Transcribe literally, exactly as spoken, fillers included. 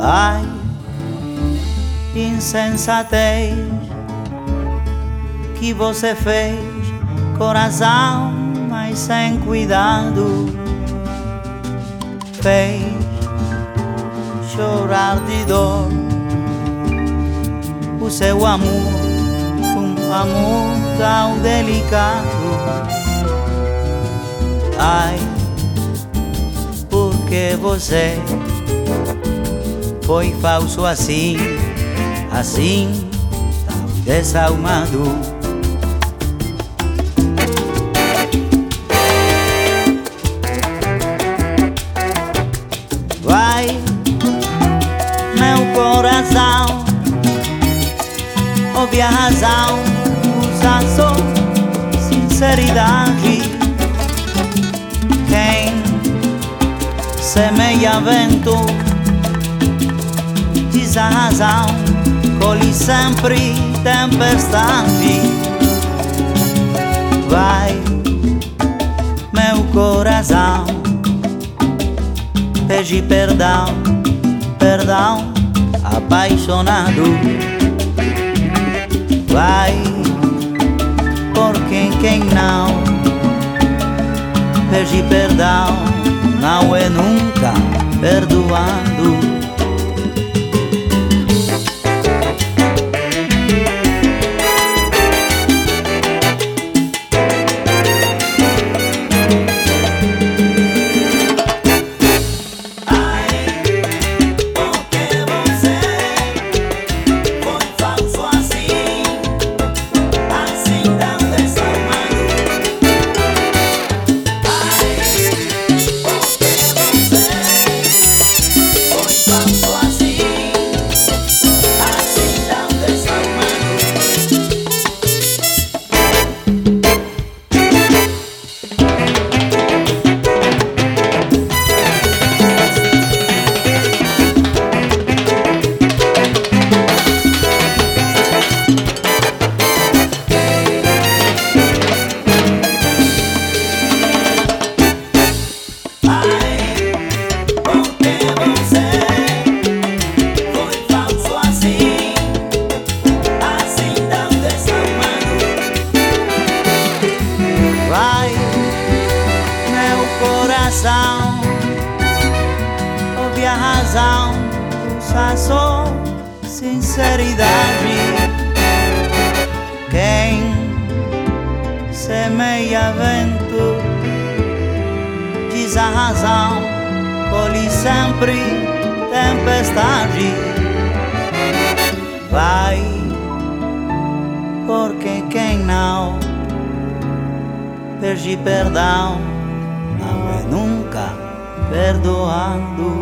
Ai, insensatez que você fez, coração, mas sem cuidado, fez chorar de dor o seu amor, um amor tão delicado. Ai, porque você foi falso assim, assim, tão desalmado. Vai, meu coração, ouve a razão, usa só sinceridade. Quem semeia vento diz a razão, colhe sempre tempestade. Vai, meu coração, pede perdão, perdão, apaixonado. Vai, por quem quem não pede perdão, não é nunca perdoando. Ouve a razão, usa só sinceridade. Quem semeia vento diz a razão, colhe sempre tempestade. Vai, porque quem não pede perdão, não é nunca perdoado.